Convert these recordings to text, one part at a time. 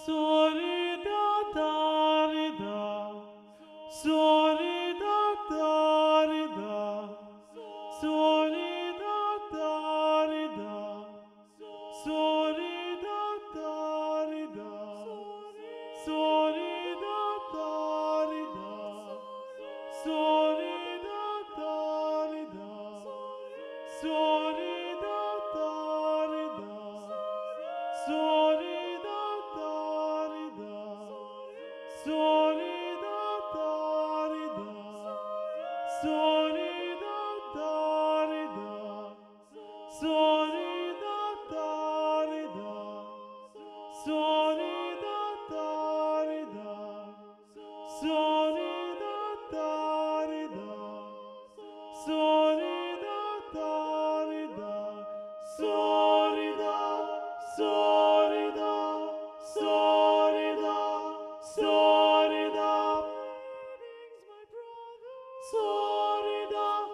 Solidaridad, solidaridad, solidaridad, solidaridad, solidaridad, solidaridad, solidaridad, solidaridad, solidaridad, solidaridad, solidaridad, solidaridad, solidaridad, solidaridad, solidad, solidad, solidad, solidad, solidad,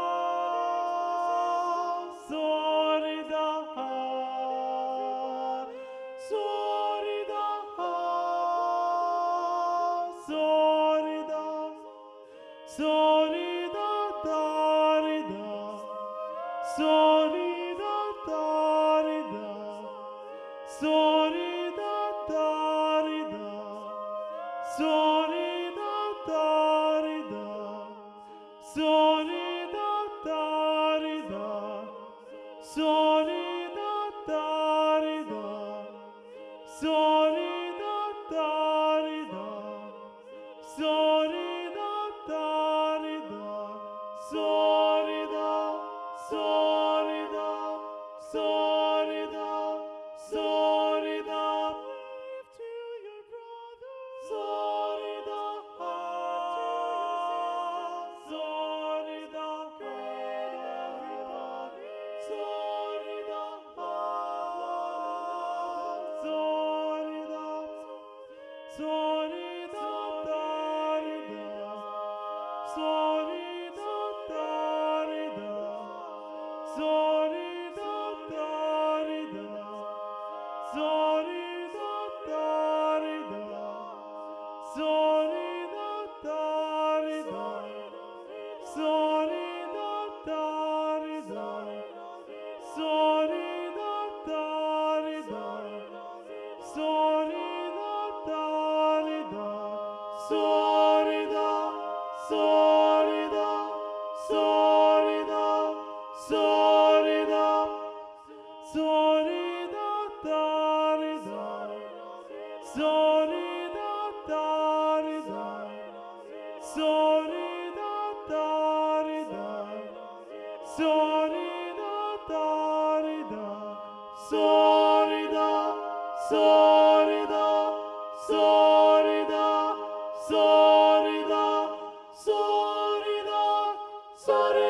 solidad, solidad, solidaridad, solidaridad, solidaridad, solidaridad, solidaridad, solidaridad, solidaridad, solidaridad, solidad, solidad, solidad, solidad, to your brother, solidad, solidad, everybody, solidad, solidad, solidaridad, solidaridad, solidaridad, solidaridad, solidad, solidad, solidad.